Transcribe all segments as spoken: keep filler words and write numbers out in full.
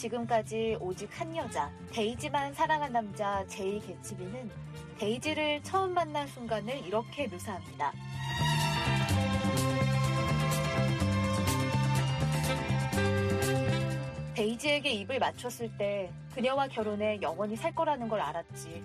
지금까지 오직 한 여자, 데이지만 사랑한 남자 제이 개츠비는 데이지를 처음 만난 순간을 이렇게 묘사합니다. 데이지에게 입을 맞췄을 때 그녀와 결혼해 영원히 살 거라는 걸 알았지.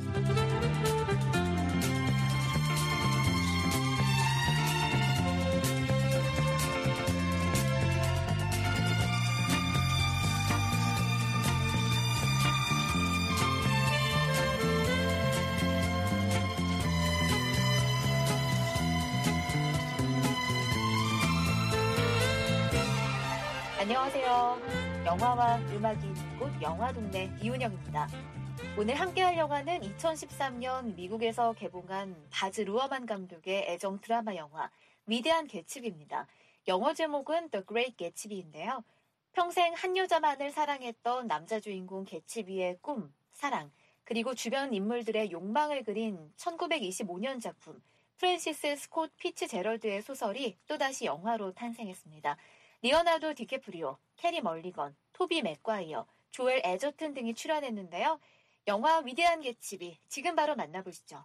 안녕하세요. 영화와 음악이 있는 곳 영화동네 이훈영입니다. 오늘 함께할 영화는 이천십삼 년 미국에서 개봉한 바즈 루어만 감독의 애정 드라마 영화 위대한 개츠비입니다. 영어 제목은 The Great Gatsby인데요. 평생 한 여자만을 사랑했던 남자 주인공 개츠비의 꿈, 사랑, 그리고 주변 인물들의 욕망을 그린 천구백이십오 년 작품 프랜시스 스콧 피츠제럴드의 소설이 또다시 영화로 탄생했습니다. 리오나르도 디캐프리오, 캐리 멀리건, 토비 맥과이어, 조엘 에저튼 등이 출연했는데요. 영화 위대한 개츠비, 지금 바로 만나보시죠.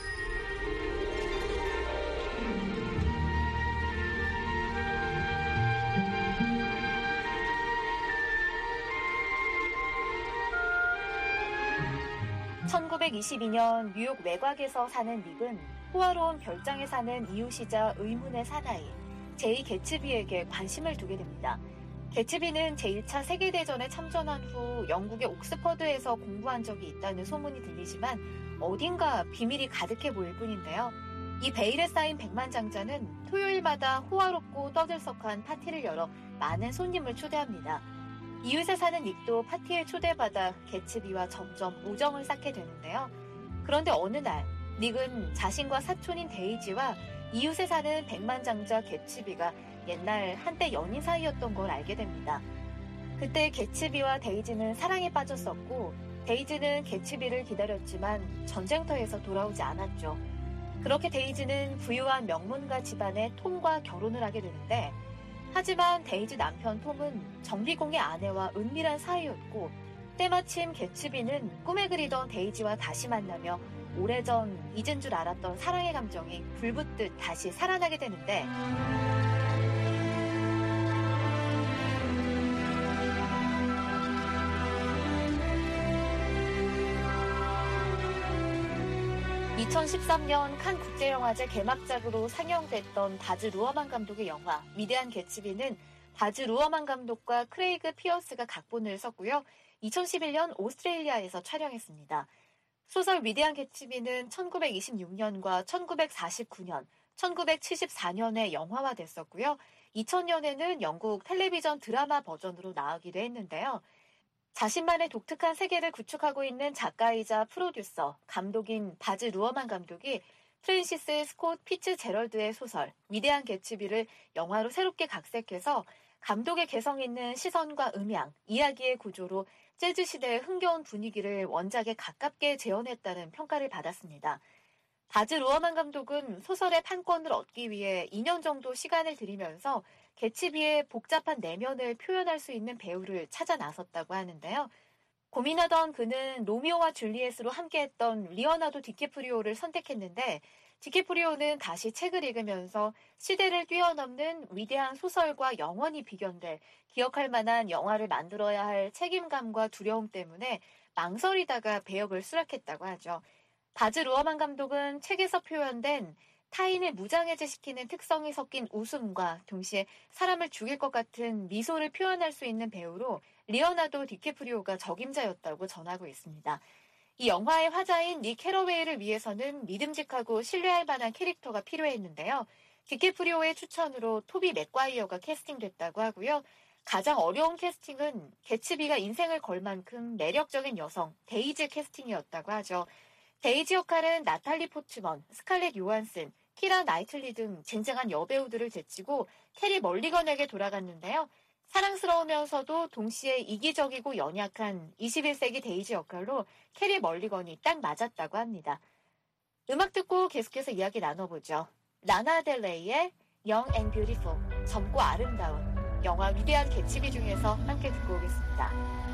천구백이십이 년 뉴욕 외곽에서 사는 닉은 호화로운 별장에 사는 이웃이자 의문의 사나이 제이 개츠비에게 관심을 두게 됩니다. 개츠비는 제일 차 세계대전에 참전한 후 영국의 옥스퍼드에서 공부한 적이 있다는 소문이 들리지만 어딘가 비밀이 가득해 보일 뿐인데요. 이 베일에 쌓인 백만장자는 토요일마다 호화롭고 떠들썩한 파티를 열어 많은 손님을 초대합니다. 이웃에 사는 닉도 파티에 초대받아 개츠비와 점점 우정을 쌓게 되는데요. 그런데 어느 날 닉은 자신과 사촌인 데이지와 이웃에 사는 백만장자 개츠비가 옛날 한때 연인 사이였던 걸 알게 됩니다. 그때 개츠비와 데이지는 사랑에 빠졌었고 데이지는 개츠비를 기다렸지만 전쟁터에서 돌아오지 않았죠. 그렇게 데이지는 부유한 명문가 집안의 톰과 결혼을 하게 되는데 하지만 데이지 남편 톰은 정비공의 아내와 은밀한 사이였고 때마침 개츠비는 꿈에 그리던 데이지와 다시 만나며 오래전 잊은 줄 알았던 사랑의 감정이 불붙듯 다시 살아나게 되는데 이천십삼 년 칸 국제영화제 개막작으로 상영됐던 바즈 루어만 감독의 영화 위대한 개츠비는 바즈 루어만 감독과 크레이그 피어스가 각본을 썼고요. 이천십일 년 오스트레일리아에서 촬영했습니다. 소설 위대한 개츠비는 천구백이십육 년과 천구백사십구 년, 천구백칠십사 년에 영화화됐었고요. 이천 년에는 영국 텔레비전 드라마 버전으로 나오기도 했는데요. 자신만의 독특한 세계를 구축하고 있는 작가이자 프로듀서, 감독인 바즈 루어만 감독이 프랜시스 스콧 피츠제럴드의 소설 위대한 개츠비를 영화로 새롭게 각색해서 감독의 개성 있는 시선과 음향, 이야기의 구조로 재즈 시대의 흥겨운 분위기를 원작에 가깝게 재현했다는 평가를 받았습니다. 바즈 루어만 감독은 소설의 판권을 얻기 위해 이 년 정도 시간을 들이면서 개츠비의 복잡한 내면을 표현할 수 있는 배우를 찾아 나섰다고 하는데요. 고민하던 그는 로미오와 줄리엣으로 함께했던 리오나르도 디캐프리오를 선택했는데 디캐프리오는 다시 책을 읽으면서 시대를 뛰어넘는 위대한 소설과 영원히 비견될 기억할 만한 영화를 만들어야 할 책임감과 두려움 때문에 망설이다가 배역을 수락했다고 하죠. 바즈 루어만 감독은 책에서 표현된 타인을 무장해제시키는 특성이 섞인 웃음과 동시에 사람을 죽일 것 같은 미소를 표현할 수 있는 배우로 리오나르도 디캐프리오가 적임자였다고 전하고 있습니다. 이 영화의 화자인 닉 캐러웨이를 위해서는 믿음직하고 신뢰할 만한 캐릭터가 필요했는데요. 디캐프리오의 추천으로 토비 맥과이어가 캐스팅됐다고 하고요. 가장 어려운 캐스팅은 개츠비가 인생을 걸 만큼 매력적인 여성 데이지 캐스팅이었다고 하죠. 데이지 역할은 나탈리 포츠먼, 스칼렛 요한슨, 키라 나이틀리 등 쟁쟁한 여배우들을 제치고 캐리 멀리건에게 돌아갔는데요. 사랑스러우면서도 동시에 이기적이고 연약한 이십일 세기 데이지 역할로 캐리 멀리건이 딱 맞았다고 합니다. 음악 듣고 계속해서 이야기 나눠보죠. 라나 델레이의 Young and Beautiful, 젊고 아름다운. 영화 위대한 개츠비 중에서 함께 듣고 오겠습니다.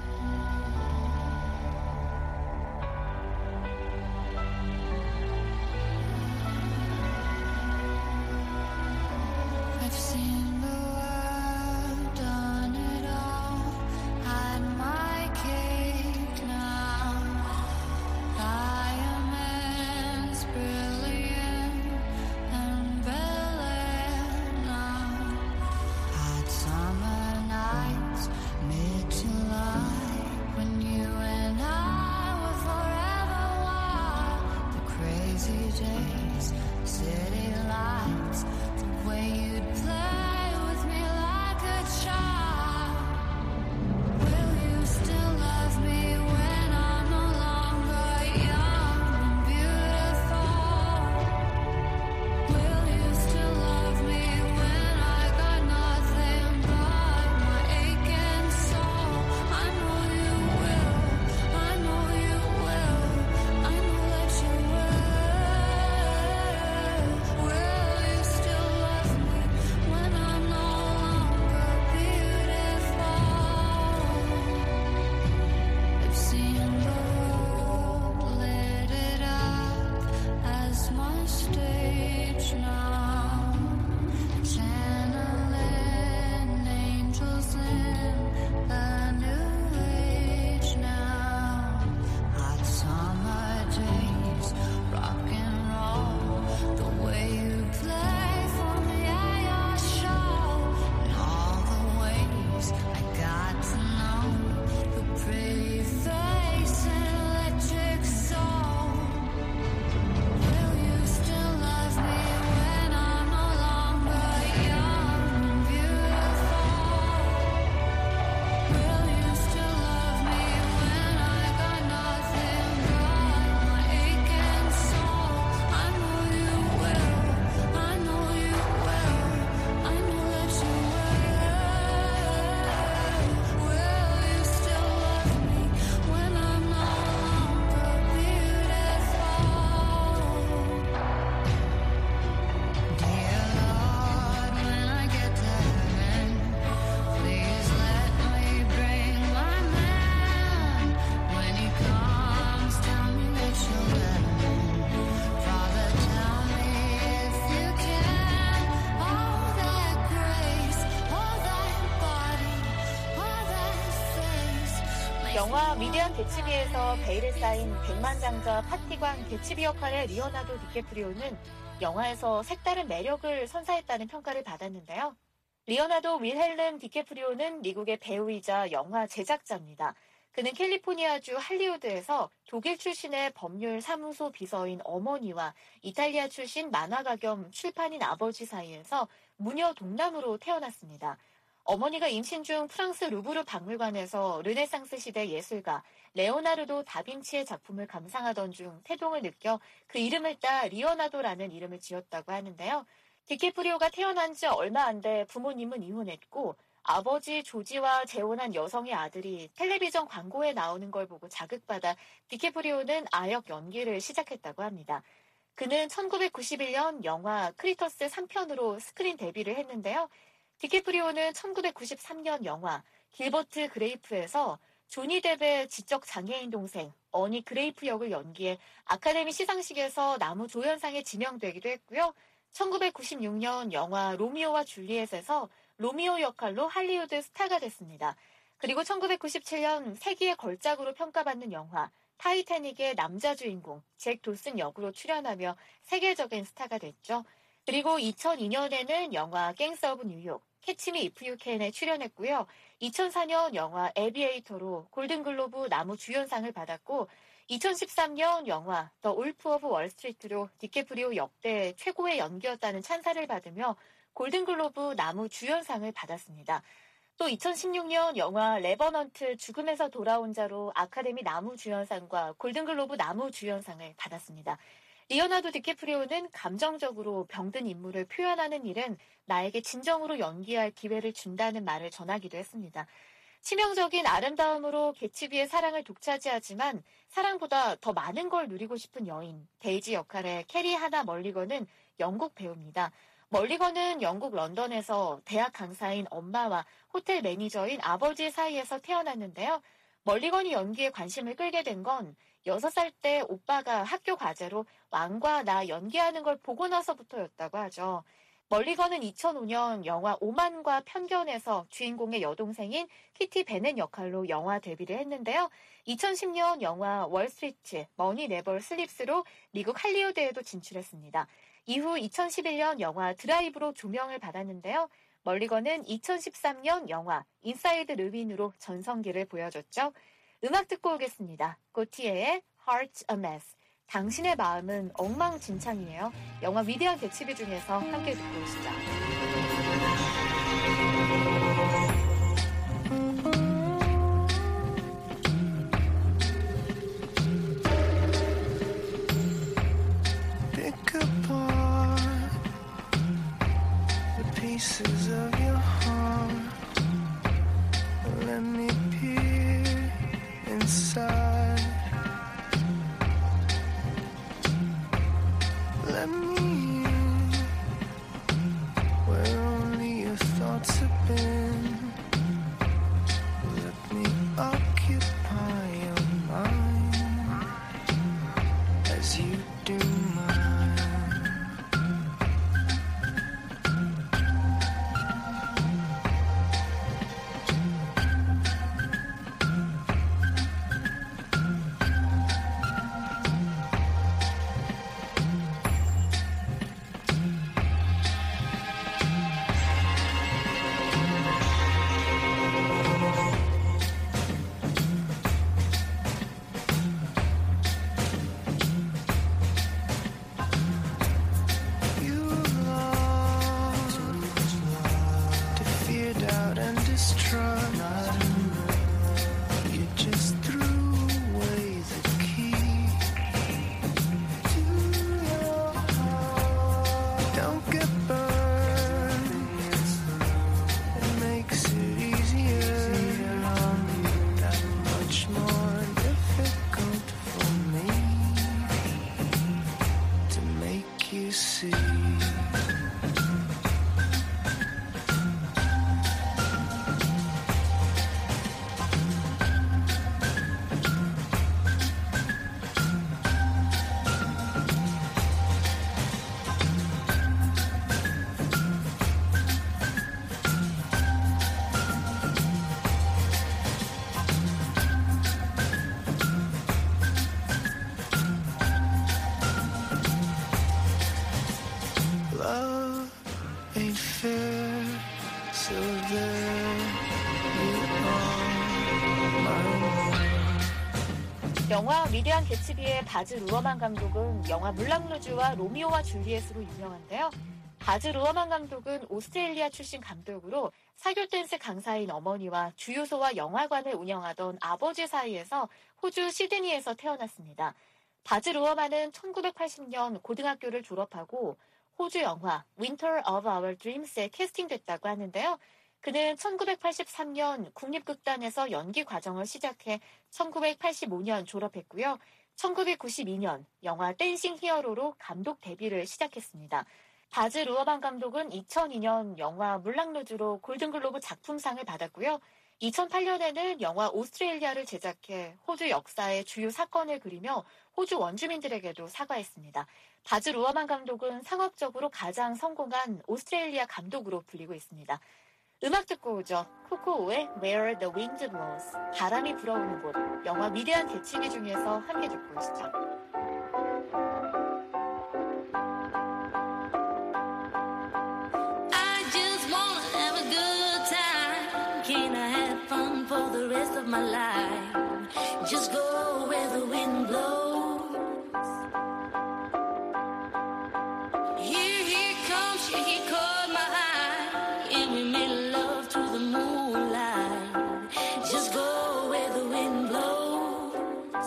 영화 위대한 개츠비에서 베일에 쌓인 백만장자 파티관 개츠비 역할의 리오나르도 디캐프리오는 영화에서 색다른 매력을 선사했다는 평가를 받았는데요. 리오나르도 윌헬름 디캐프리오는 미국의 배우이자 영화 제작자입니다. 그는 캘리포니아주 할리우드에서 독일 출신의 법률 사무소 비서인 어머니와 이탈리아 출신 만화가 겸 출판인 아버지 사이에서 무녀 동남으로 태어났습니다. 어머니가 임신 중 프랑스 루브르 박물관에서 르네상스 시대 예술가 레오나르도 다빈치의 작품을 감상하던 중 태동을 느껴 그 이름을 따 리오나르도라는 이름을 지었다고 하는데요. 디캐프리오가 태어난 지 얼마 안 돼 부모님은 이혼했고 아버지 조지와 재혼한 여성의 아들이 텔레비전 광고에 나오는 걸 보고 자극받아 디캐프리오는 아역 연기를 시작했다고 합니다. 그는 천구백구십일 년 영화 크리터스 삼 편으로 스크린 데뷔를 했는데요. 디캐프리오는 천구백구십삼 년 영화 길버트 그레이프에서 조니 뎁의 지적 장애인 동생 어니 그레이프 역을 연기해 아카데미 시상식에서 나무조연상에 지명되기도 했고요. 천구백구십육 년 영화 로미오와 줄리엣에서 로미오 역할로 할리우드 스타가 됐습니다. 그리고 천구백구십칠 년 세기의 걸작으로 평가받는 영화 타이타닉의 남자 주인공 잭 돌슨 역으로 출연하며 세계적인 스타가 됐죠. 그리고 이천이 년에는 영화 갱스 오브 뉴욕, 캐치 미 이프 유 캔에 출연했고요. 이천사 년 영화 에비에이터로 골든글로브 나무 주연상을 받았고 이천십삼 년 영화 더 울프 오브 월스트리트로 디캐프리오 역대 최고의 연기였다는 찬사를 받으며 골든글로브 나무 주연상을 받았습니다. 또 이천십육 년 영화 레버넌트 죽음에서 돌아온 자로 아카데미 나무 주연상과 골든글로브 나무 주연상을 받았습니다. 리오나르도 디캐프리오는 감정적으로 병든 인물을 표현하는 일은 나에게 진정으로 연기할 기회를 준다는 말을 전하기도 했습니다. 치명적인 아름다움으로 개츠비의 사랑을 독차지하지만 사랑보다 더 많은 걸 누리고 싶은 여인, 데이지 역할의 캐리 하나 멀리건은 영국 배우입니다. 멀리건은 영국 런던에서 대학 강사인 엄마와 호텔 매니저인 아버지 사이에서 태어났는데요. 멀리건이 연기에 관심을 끌게 된 건 여섯 살 때 오빠가 학교 과제로 왕과 나 연기하는 걸 보고 나서부터였다고 하죠. 멀리건은 이천오 년 영화 오만과 편견에서 주인공의 여동생인 키티 베넷 역할로 영화 데뷔를 했는데요. 이천십 년 영화 월스트리트, 머니 네버 슬립스로 미국 할리우드에도 진출했습니다. 이후 이천십일 년 영화 드라이브로 조명을 받았는데요. 멀리건은 이천십삼 년 영화 인사이드 르빈으로 전성기를 보여줬죠. 음악 듣고 오겠습니다. 고티에의 Heart a Mess. 당신의 마음은 엉망진창이에요. 영화 위대한 개츠비 중에서 함께 듣고 오시죠. Pick apart the pieces of your heart. Let me peer inside. Let me in where only your thoughts have been. Let me occupy your mind as you do mine. 영화 위대한 개츠비의 바즈 루어만 감독은 영화 물랑루즈와 로미오와 줄리엣으로 유명한데요. 바즈 루어만 감독은 오스트레일리아 출신 감독으로 사교 댄스 강사인 어머니와 주유소와 영화관을 운영하던 아버지 사이에서 호주 시드니에서 태어났습니다. 바즈 루어만은 천구백팔십 년 고등학교를 졸업하고 호주 영화 Winter of Our Dreams에 캐스팅됐다고 하는데요. 그는 천구백팔십삼 년 국립극단에서 연기 과정을 시작해 천구백팔십오 년 졸업했고요. 천구백구십이 년 영화 댄싱 히어로로 감독 데뷔를 시작했습니다. 바즈 루어만 감독은 이천이 년 영화 물랑루즈로 골든글로브 작품상을 받았고요. 이천팔 년에는 영화 오스트레일리아를 제작해 호주 역사의 주요 사건을 그리며 호주 원주민들에게도 사과했습니다. 바즈 루어만 감독은 상업적으로 가장 성공한 오스트레일리아 감독으로 불리고 있습니다. 음악 듣고 오죠. 코코오의 Where the Wind Blows. 바람이 불어오는 곳. 영화 위대한 개츠비 중에서 함께 듣고 오시죠. I just wanna have a good time. Can I have fun for the rest of my life? Just go where the wind blows. Here, here comes, here, he caught my eye. And we made love to the moonlight. Just go where the wind blows.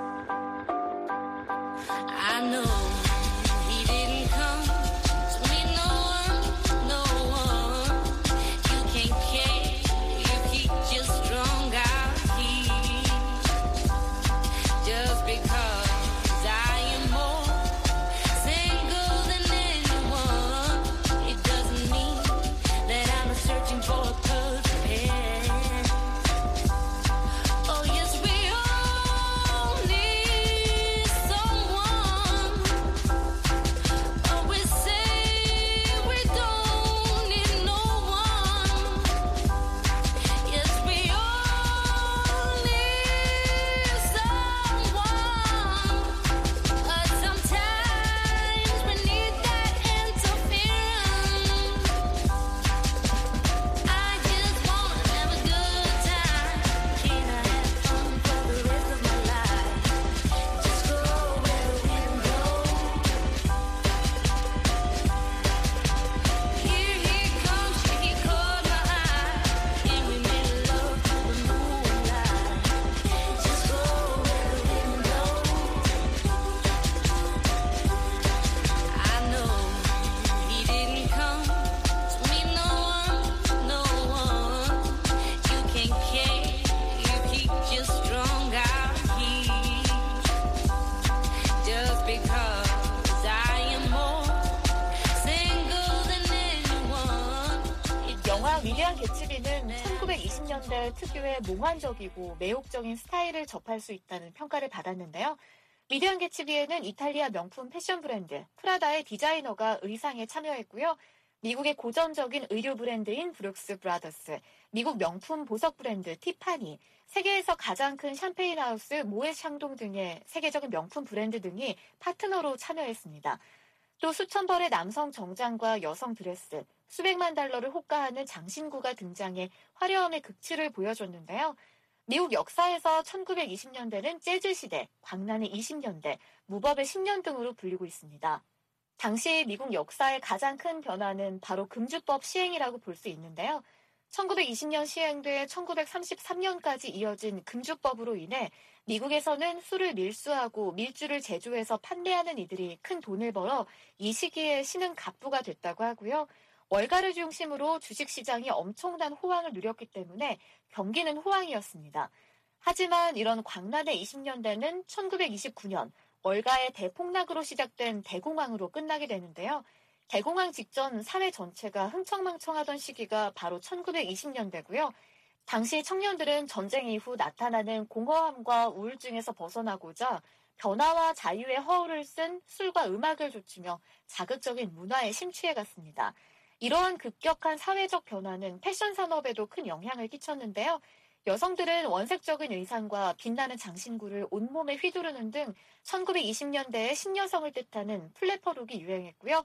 I know he didn't come to meet no one, no one. You can't care if he just strung out here. Just because 위대한 개츠비는 천구백이십 년대 특유의 몽환적이고 매혹적인 스타일을 접할 수 있다는 평가를 받았는데요. 위대한 개츠비에는 이탈리아 명품 패션 브랜드 프라다의 디자이너가 의상에 참여했고요. 미국의 고전적인 의류 브랜드인 브룩스 브라더스, 미국 명품 보석 브랜드 티파니, 세계에서 가장 큰 샴페인 하우스 모ët 샹동 등의 세계적인 명품 브랜드 등이 파트너로 참여했습니다. 또 수천 벌의 남성 정장과 여성 드레스, 수백만 달러를 호가하는 장신구가 등장해 화려함의 극치를 보여줬는데요. 미국 역사에서 천구백이십 년대는 재즈 시대, 광란의 이십 년대, 무법의 십 년 등으로 불리고 있습니다. 당시 미국 역사의 가장 큰 변화는 바로 금주법 시행이라고 볼 수 있는데요. 천구백이십 년 시행돼 천구백삼십삼 년까지 이어진 금주법으로 인해 미국에서는 술을 밀수하고 밀주를 제조해서 판매하는 이들이 큰 돈을 벌어 이 시기에 신흥 갑부가 됐다고 하고요. 월가를 중심으로 주식시장이 엄청난 호황을 누렸기 때문에 경기는 호황이었습니다. 하지만 이런 광란의 이십 년대는 천구백이십구 년 월가의 대폭락으로 시작된 대공황으로 끝나게 되는데요. 대공황 직전 사회 전체가 흥청망청하던 시기가 바로 천구백이십 년대고요. 당시 청년들은 전쟁 이후 나타나는 공허함과 우울증에서 벗어나고자 변화와 자유의 허울을 쓴 술과 음악을 좇으며 자극적인 문화에 심취해갔습니다. 이러한 급격한 사회적 변화는 패션 산업에도 큰 영향을 끼쳤는데요. 여성들은 원색적인 의상과 빛나는 장신구를 온몸에 휘두르는 등 천구백이십 년대에 신여성을 뜻하는 플래퍼룩이 유행했고요.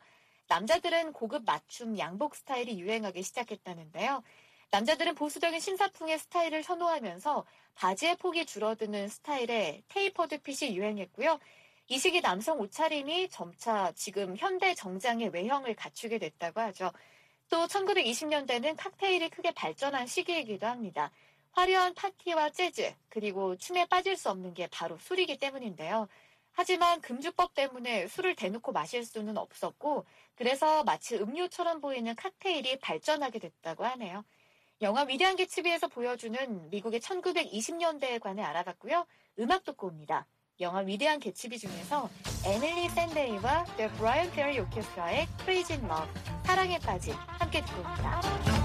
남자들은 고급 맞춤 양복 스타일이 유행하기 시작했다는데요. 남자들은 보수적인 신사풍의 스타일을 선호하면서 바지의 폭이 줄어드는 스타일의 테이퍼드 핏이 유행했고요. 이 시기 남성 옷차림이 점차 지금 현대 정장의 외형을 갖추게 됐다고 하죠. 또 천구백이십 년대는 칵테일이 크게 발전한 시기이기도 합니다. 화려한 파티와 재즈, 그리고 춤에 빠질 수 없는 게 바로 술이기 때문인데요. 하지만 금주법 때문에 술을 대놓고 마실 수는 없었고, 그래서 마치 음료처럼 보이는 칵테일이 발전하게 됐다고 하네요. 영화 위대한 개츠비에서 보여주는 미국의 천구백이십 년대에 관해 알아봤고요. 음악 듣고 옵니다. 영화 위대한 개츠비 중에서 에밀리 샌데이와 The Brian Ferry Orchestra의 Crazy in Love, 사랑에 빠진, 함께 듣고 옵니다.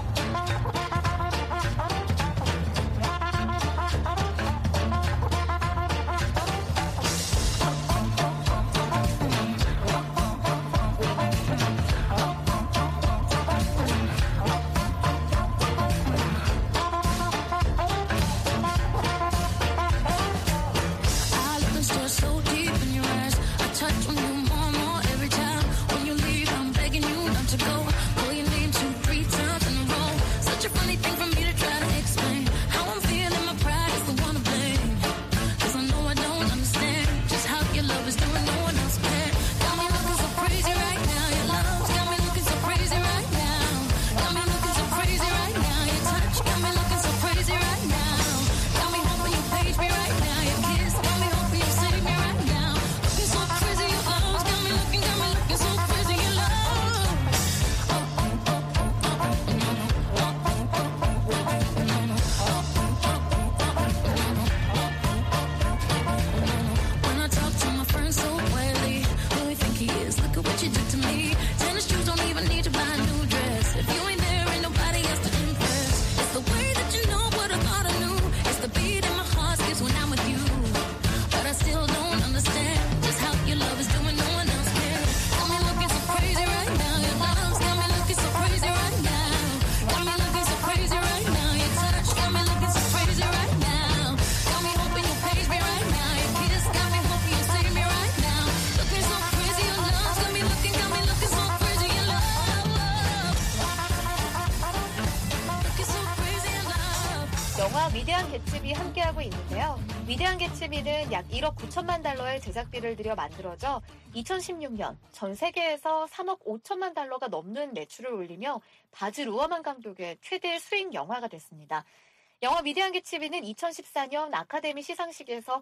영화 위대한 개츠비 함께하고 있는데요. 위대한 개츠비는 약 일억 구천만 달러의 제작비를 들여 만들어져 이천십육 년 전 세계에서 삼억 오천만 달러가 넘는 매출을 올리며 바즈 루어만 감독의 최대 수익 영화가 됐습니다. 영화 위대한 개츠비는 이천십사 년 아카데미 시상식에서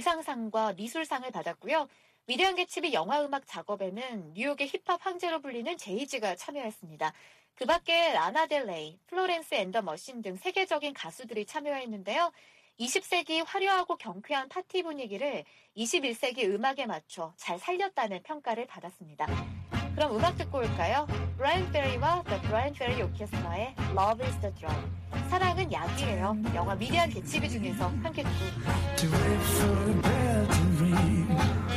의상상과 미술상을 받았고요. 위대한 개츠비 영화음악 작업에는 뉴욕의 힙합 황제로 불리는 제이지가 참여했습니다. 그 밖에 라나델레이, 플로렌스 앤 더 머신 등 세계적인 가수들이 참여했는데요. 이십 세기 화려하고 경쾌한 파티 분위기를 이십일 세기 음악에 맞춰 잘 살렸다는 평가를 받았습니다. 그럼 음악 듣고 올까요? 브라이언 페리와 The Brian Ferry Orchestra의 Love is the Drug. 사랑은 약이에요. 영화 미디안 개츠비 중에서 함께 듣고 올까요? To wait for the bell to ring.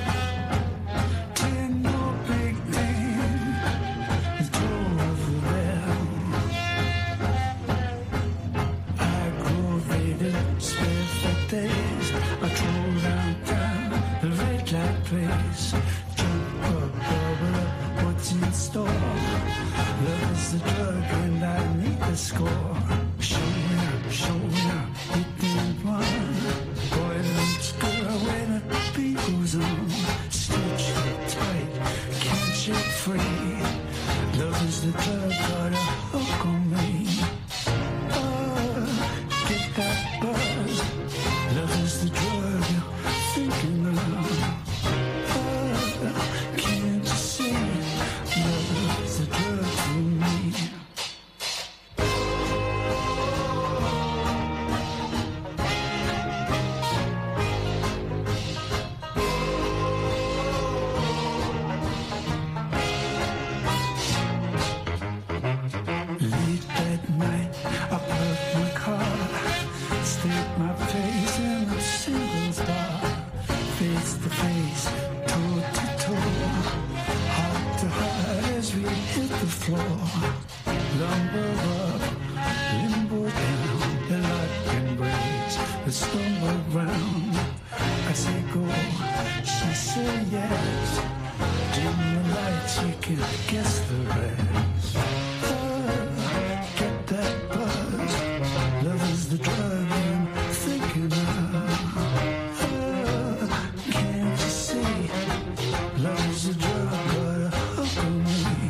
Ten more big things. The toll of the bell. I aggravated, spare for days. I drove downtown the red light place. Jump up, bubble up, what's in store? Love is the drug and I need the score. Showing up, showing up, hitting one. Boy, looks good when the beat goes on. Stitch it tight, can't shake free. Love is the drug, got a hook on me. Oh, get that buzz. Love is the drug you're thinking of. Oh, can't you see? Love is the drug for me. Late that night, I parked my car, staked my face in a singles bar, face to face, toe to toe, heart to heart as we hit the floor. Lumber up, limbo down, the lock embrace, the stumble round. I say go, she say yes. Dim the lights, you can guess the rest. Get that buzz. Love is the drug I'm thinking of. Oh, can't you see? Love is the drug, got a hook on me.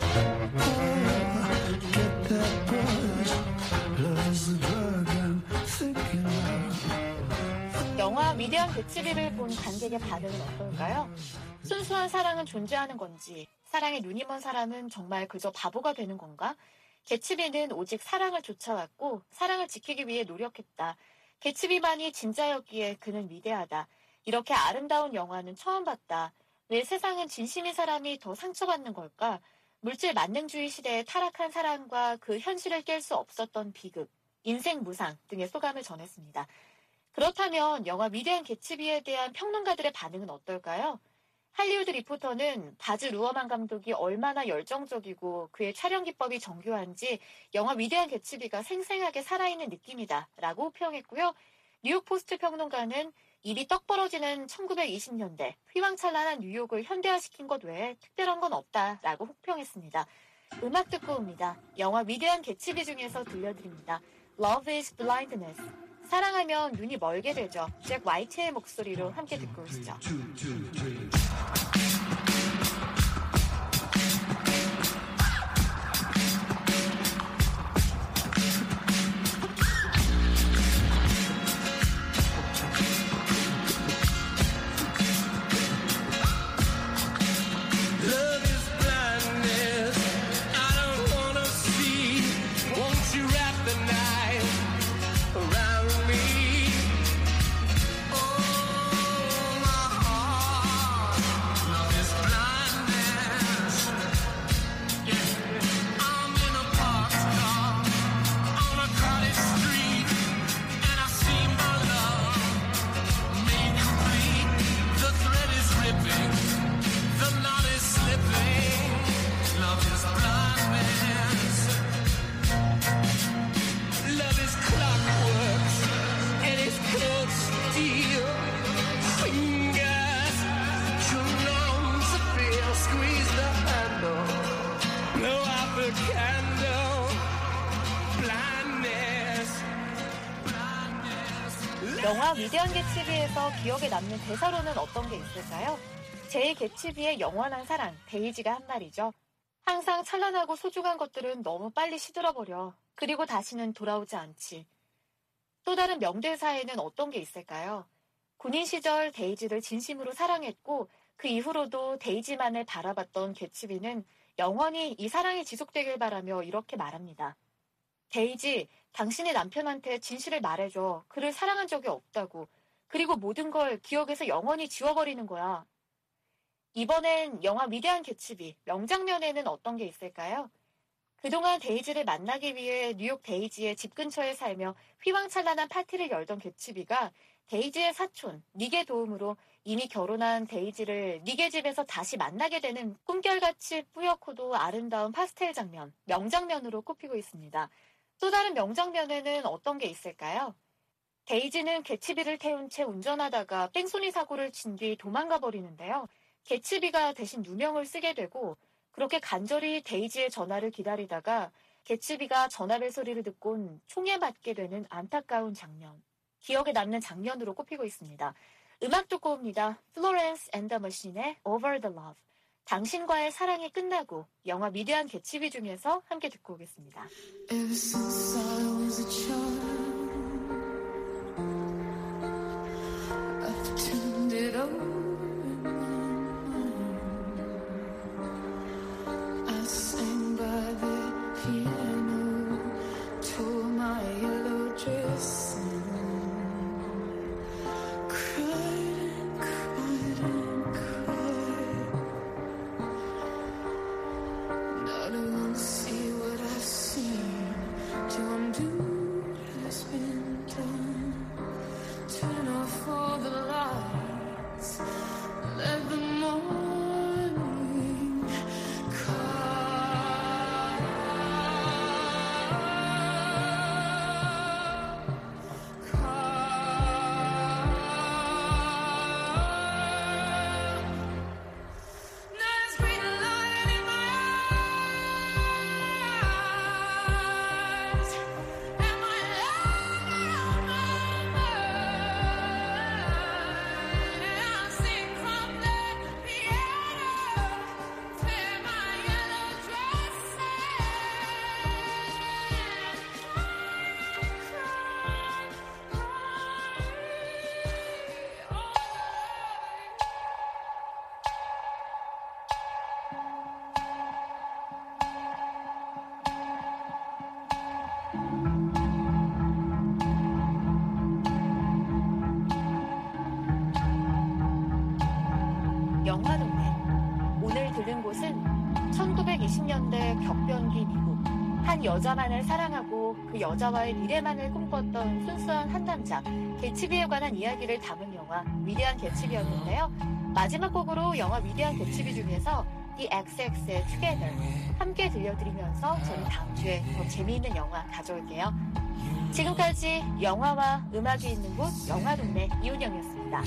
Oh, get that buzz. Love is the drug I'm thinking of. 영화 미디안 개츠비를 본 관객의 반응은 어떨까요? 순수한 사랑은 존재하는 건지, 사랑에 눈이 먼 사람은 정말 그저 바보가 되는 건가? 개츠비는 오직 사랑을 쫓아왔고 사랑을 지키기 위해 노력했다. 개츠비만이 진짜였기에 그는 위대하다. 이렇게 아름다운 영화는 처음 봤다. 왜 세상은 진심인 사람이 더 상처받는 걸까? 물질 만능주의 시대에 타락한 사랑과 그 현실을 깰 수 없었던 비극, 인생 무상 등의 소감을 전했습니다. 그렇다면 영화 미디안 개츠비에 대한 평론가들의 반응은 어떨까요? 할리우드 리포터는 바즈 루어만 감독이 얼마나 열정적이고 그의 촬영 기법이 정교한지 영화 위대한 개츠비가 생생하게 살아있는 느낌이다 라고 평했고요. 뉴욕 포스트 평론가는 일이 떡 벌어지는 천구백이십 년대 휘황찬란한 뉴욕을 현대화시킨 것 외에 특별한 건 없다라고 혹평했습니다. 음악 듣고 옵니다. 영화 위대한 개츠비 중에서 들려드립니다. Love is blindness. 사랑하면 눈이 멀게 되죠. 잭 화이트의 목소리로 함께 듣고 오시죠. 영화 위대한 개츠비에서 기억에 남는 대사로는 어떤 게 있을까요? 제이 개츠비의 영원한 사랑, 데이지가 한 말이죠. 항상 찬란하고 소중한 것들은 너무 빨리 시들어버려. 그리고 다시는 돌아오지 않지. 또 다른 명대사에는 어떤 게 있을까요? 군인 시절 데이지를 진심으로 사랑했고 그 이후로도 데이지만을 바라봤던 개츠비는 영원히 이 사랑이 지속되길 바라며 이렇게 말합니다. 데이지, 당신의 남편한테 진실을 말해줘. 그를 사랑한 적이 없다고. 그리고 모든 걸 기억에서 영원히 지워버리는 거야. 이번엔 영화 위대한 개츠비, 명장면에는 어떤 게 있을까요? 그동안 데이지를 만나기 위해 뉴욕 데이지의 집 근처에 살며 휘황찬란한 파티를 열던 개츠비가 데이지의 사촌, 닉의 도움으로 이미 결혼한 데이지를 닉의 집에서 다시 만나게 되는 꿈결같이 뿌옇고도 아름다운 파스텔 장면, 명장면으로 꼽히고 있습니다. 또 다른 명장면에는 어떤 게 있을까요? 데이지는 개츠비를 태운 채 운전하다가 뺑소니 사고를 친 뒤 도망가 버리는데요. 개츠비가 대신 누명을 쓰게 되고 그렇게 간절히 데이지의 전화를 기다리다가 개츠비가 전화벨 소리를 듣곤 총에 맞게 되는 안타까운 장면. 기억에 남는 장면으로 꼽히고 있습니다. 음악 듣고 옵니다. Florence and the Machine의 Over the Love. 당신과의 사랑이 끝나고 영화 위대한 개츠비 중에서 함께 듣고 오겠습니다. Ever since I was a child, I've turned it over. I sang by the piano, tore my yellow dress on, cried and cried and cried. Now to unsee what I've seen, to undo what has been done. Turn off all the lights, let the morning come. 영화동네. 오늘 들른 곳은 천구백이십 년대 격변기 미국. 한 여자만을 사랑하고 그 여자와의 미래만을 꿈꿨던 순수한 한 남자, 개츠비에 관한 이야기를 담은 영화 위대한 개츠비였는데요. 마지막 곡으로 영화 위대한 개츠비 중에서 The 엑스엑스의 Together 함께 들려드리면서 저는 다음 주에 더 재미있는 영화 가져올게요. 지금까지 영화와 음악이 있는 곳 영화동네 이은영이었습니다.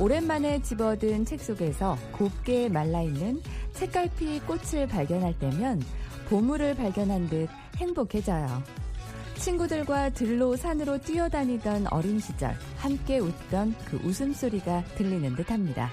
오랜만에 집어든 책 속에서 곱게 말라있는 책갈피 꽃을 발견할 때면 보물을 발견한 듯 행복해져요. 친구들과 들로 산으로 뛰어다니던 어린 시절 함께 웃던 그 웃음소리가 들리는 듯합니다.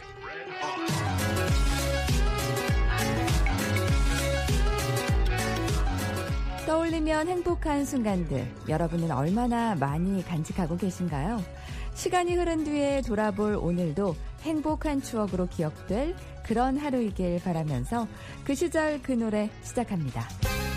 떠올리면 행복한 순간들, 여러분은 얼마나 많이 간직하고 계신가요? 시간이 흐른 뒤에 돌아볼 오늘도 행복한 추억으로 기억될 그런 하루이길 바라면서 그 시절 그 노래 시작합니다.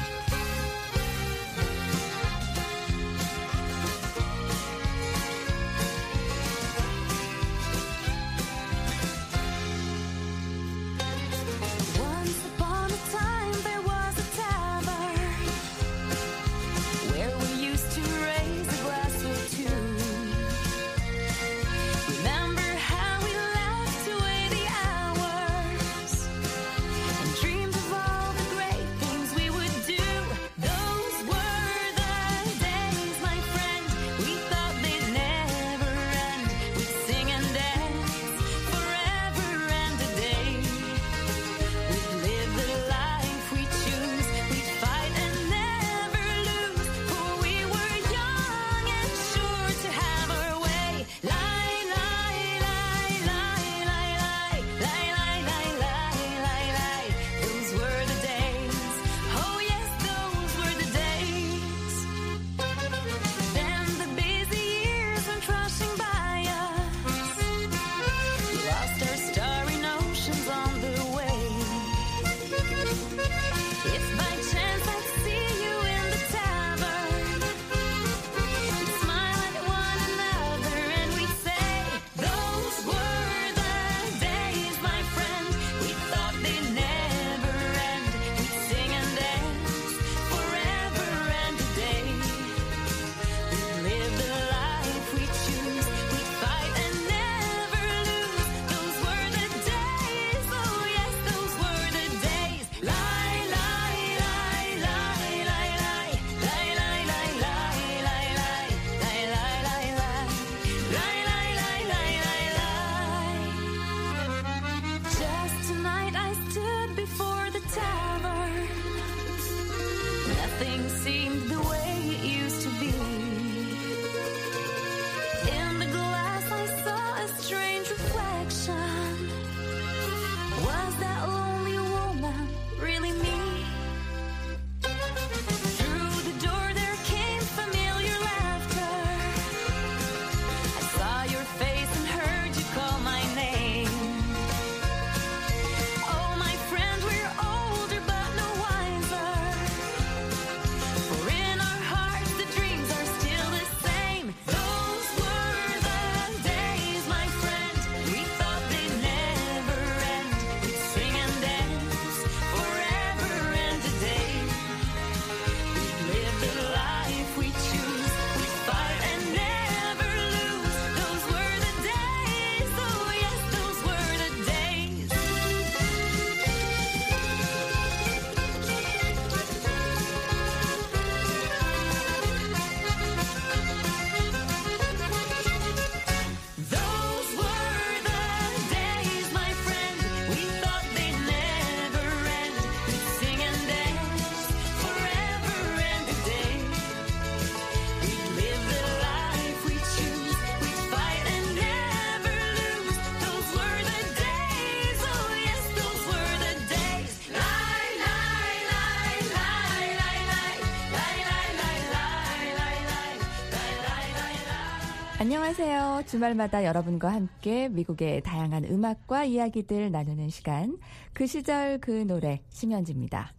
안녕하세요. 주말마다 여러분과 함께 미국의 다양한 음악과 이야기들 나누는 시간, 그 시절 그 노래 심연지입니다.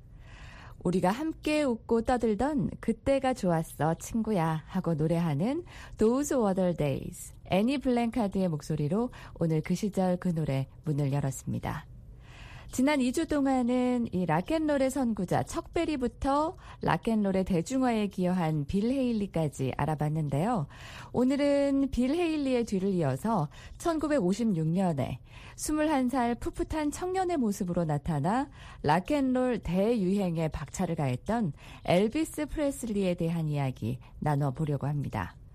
우리가 함께 웃고 떠들던 그때가 좋았어 친구야 하고 노래하는 Those Were the Days, 애니 블랭카드의 목소리로 오늘 그 시절 그 노래 문을 열었습니다. 지난 이 주 동안은 이 락앤롤의 선구자 척베리부터 락앤롤의 대중화에 기여한 빌 헤일리까지 알아봤는데요. 오늘은 빌 헤일리의 뒤를 이어서 천구백오십육 년에 스물한 살 풋풋한 청년의 모습으로 나타나 락앤롤 대유행에 박차를 가했던 엘비스 프레슬리에 대한 이야기 나눠보려고 합니다.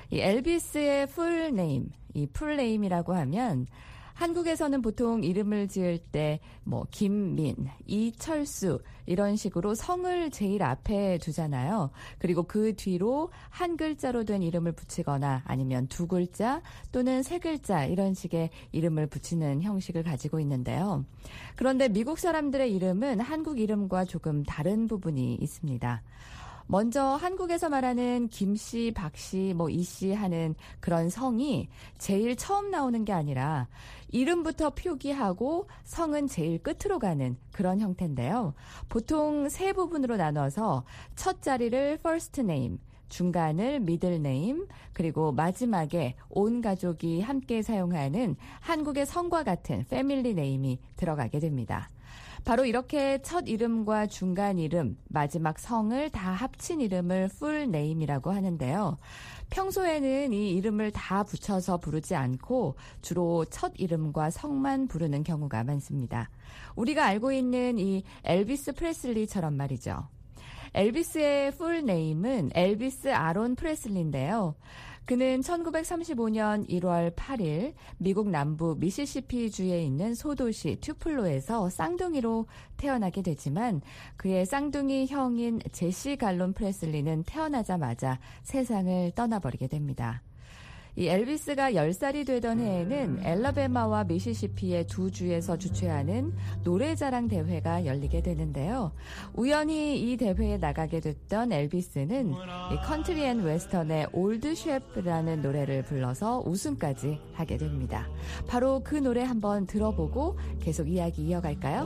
이 엘비스의 풀 네임, 이 풀 네임이라고 하면 한국에서는 보통 이름을 지을 때 뭐 김민, 이철수 이런 식으로 성을 제일 앞에 두잖아요. 그리고 그 뒤로 한 글자로 된 이름을 붙이거나 아니면 두 글자 또는 세 글자 이런 식의 이름을 붙이는 형식을 가지고 있는데요. 그런데 미국 사람들의 이름은 한국 이름과 조금 다른 부분이 있습니다. 먼저 한국에서 말하는 김씨, 박씨, 뭐 이씨 하는 그런 성이 제일 처음 나오는 게 아니라 이름부터 표기하고 성은 제일 끝으로 가는 그런 형태인데요. 보통 세 부분으로 나눠서 첫 자리를 first name, 중간을 middle name, 그리고 마지막에 온 가족이 함께 사용하는 한국의 성과 같은 family name이 들어가게 됩니다. 바로 이렇게 첫 이름과 중간 이름, 마지막 성을 다 합친 이름을 full name이라고 하는데요. 평소에는 이 이름을 다 붙여서 부르지 않고 주로 첫 이름과 성만 부르는 경우가 많습니다. 우리가 알고 있는 이 엘비스 프레슬리처럼 말이죠. 엘비스의 full name은 엘비스 아론 프레슬리인데요. 그는 천구백삼십오 년 일월 팔일 미국 남부 미시시피주에 있는 소도시 튜플로에서 쌍둥이로 태어나게 되지만 그의 쌍둥이 형인 제시 갈론 프레슬리는 태어나자마자 세상을 떠나버리게 됩니다. 이 엘비스가 열 살이 되던 해에는 엘라베마와 미시시피의 두 주에서 주최하는 노래자랑 대회가 열리게 되는데요. 우연히 이 대회에 나가게 됐던 엘비스는 이 컨트리 앤 웨스턴의 올드 셰프라는 노래를 불러서 우승까지 하게 됩니다. 바로 그 노래 한번 들어보고 계속 이야기 이어갈까요?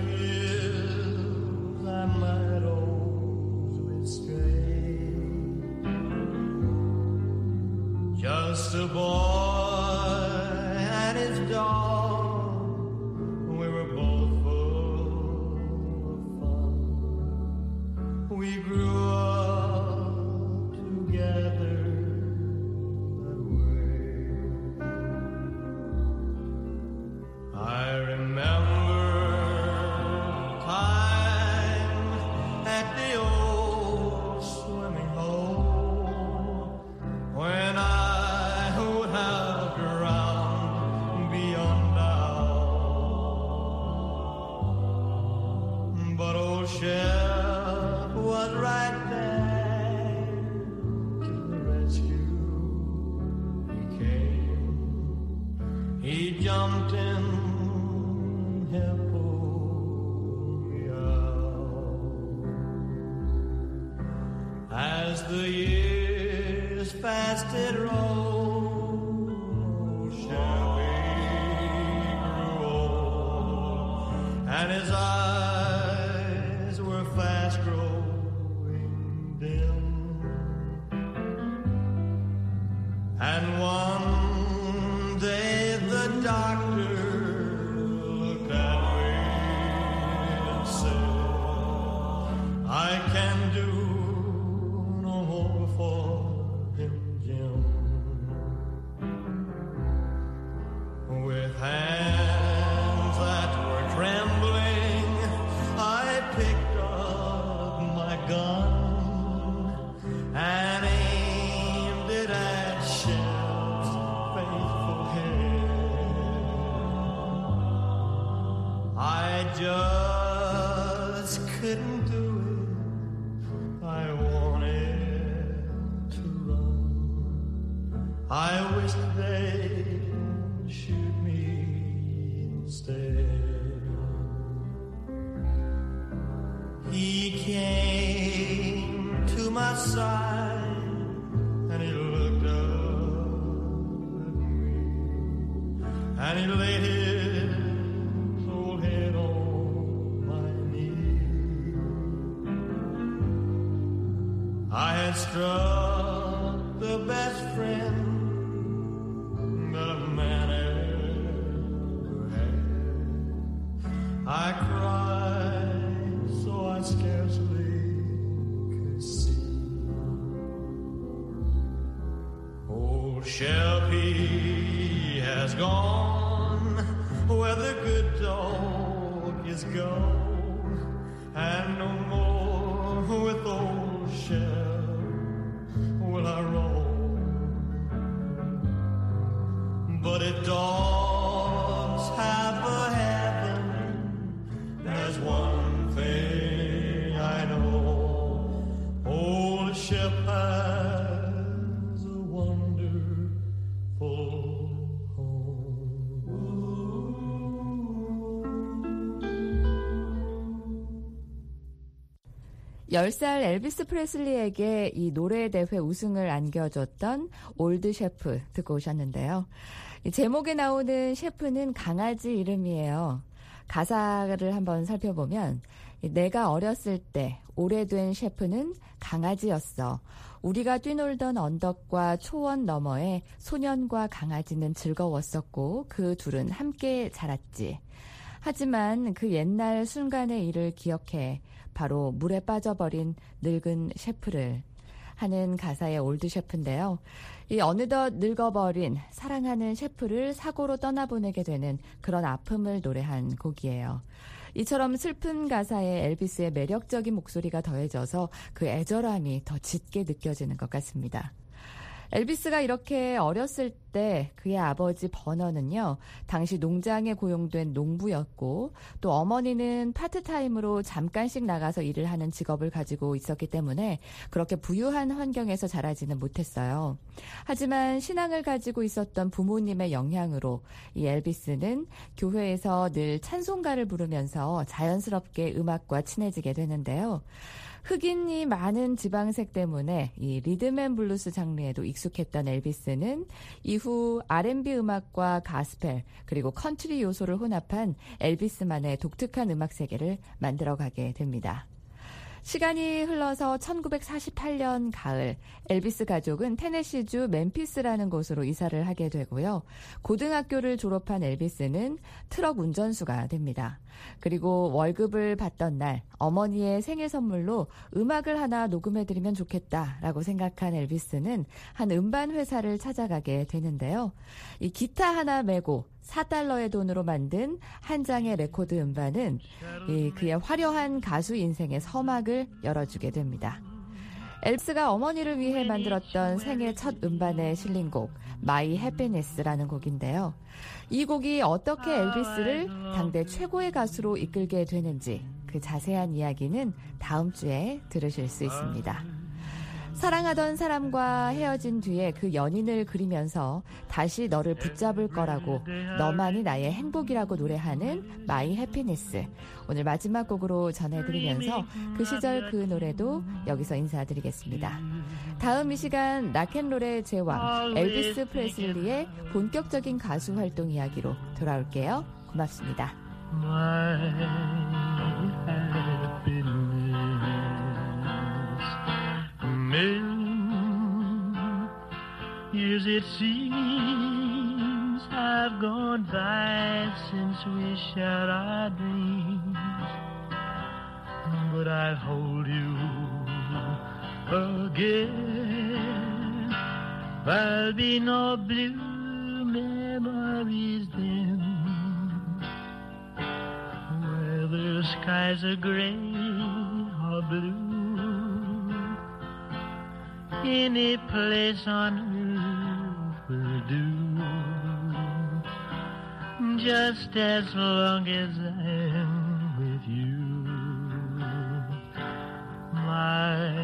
Just a boy and his dog, we were both full of fun. We grew up together that way. I remember time at the old swimming hole when I Chef was right there to the rescue. He came, he jumped in, helped pull me out. As the years fast did roll, Chevy grew old, and his eyes fast growing dim, and one day the doctor looked at me and said, I can do no more for him, Jim. With hands that were trembling, I picked gun and aimed it at Chef's faithful head. I just couldn't do it. I wanted to run. I wished they'd shoot me instead. He came to my side and he looked up at me and he laid his old head on my knee. I had struck the best friend that a man ever had. I cried so I scarcely could see. Old Shelby has gone where the good dog is gone, and no more with old Shell will I roam. if dogs have a heaven, there's one thing I know. Old ship has a wonderful 열 살 엘비스 프레슬리에게 이 노래대회 우승을 안겨줬던 올드 셰프 듣고 오셨는데요. 이 제목에 나오는 셰프는 강아지 이름이에요. 가사를 한번 살펴보면 내가 어렸을 때 오래된 셰프는 강아지였어. 우리가 뛰놀던 언덕과 초원 너머에 소년과 강아지는 즐거웠었고 그 둘은 함께 자랐지. 하지만 그 옛날 순간의 일을 기억해 바로 물에 빠져버린 늙은 셰프를 하는 가사의 올드 셰프인데요. 이 어느덧 늙어버린 사랑하는 셰프를 사고로 떠나보내게 되는 그런 아픔을 노래한 곡이에요. 이처럼 슬픈 가사에 엘비스의 매력적인 목소리가 더해져서 그 애절함이 더 짙게 느껴지는 것 같습니다. 엘비스가 이렇게 어렸을 때 그의 아버지 버너는요, 당시 농장에 고용된 농부였고 또 어머니는 파트타임으로 잠깐씩 나가서 일을 하는 직업을 가지고 있었기 때문에 그렇게 부유한 환경에서 자라지는 못했어요. 하지만 신앙을 가지고 있었던 부모님의 영향으로 이 엘비스는 교회에서 늘 찬송가를 부르면서 자연스럽게 음악과 친해지게 되는데요. 흑인이 많은 지방색 때문에 이 리듬앤블루스 장르에도 익숙했던 엘비스는 이후 알앤비 음악과 가스펠 그리고 컨트리 요소를 혼합한 엘비스만의 독특한 음악 세계를 만들어가게 됩니다. 시간이 흘러서 천구백사십팔 년 가을, 엘비스 가족은 테네시주 멤피스라는 곳으로 이사를 하게 되고요. 고등학교를 졸업한 엘비스는 트럭 운전수가 됩니다. 그리고 월급을 받던 날 어머니의 생일 선물로 음악을 하나 녹음해드리면 좋겠다라고 생각한 엘비스는 한 음반 회사를 찾아가게 되는데요. 이 기타 하나 메고 사 달러의 돈으로 만든 한 장의 레코드 음반은 이 그의 화려한 가수 인생의 서막을 열어주게 됩니다. 엘비스가 어머니를 위해 만들었던 생애 첫 음반에 실린 곡 My Happiness라는 곡인데요. 이 곡이 어떻게 엘비스를 당대 최고의 가수로 이끌게 되는지 그 자세한 이야기는 다음 주에 들으실 수 있습니다. 사랑하던 사람과 헤어진 뒤에 그 연인을 그리면서 다시 너를 붙잡을 거라고 너만이 나의 행복이라고 노래하는 My Happiness. 오늘 마지막 곡으로 전해드리면서 그 시절 그 노래도 여기서 인사드리겠습니다. 다음 이 시간 락앤롤의 제왕 엘비스 프레슬리의 본격적인 가수 활동 이야기로 돌아올게요. 고맙습니다. Million years it seems have gone by since we shared our dreams, but I'll hold you again. There'll be no blue memories then, whether skies are gray or blue. Any place on earth will do, just as long as I'm with you. My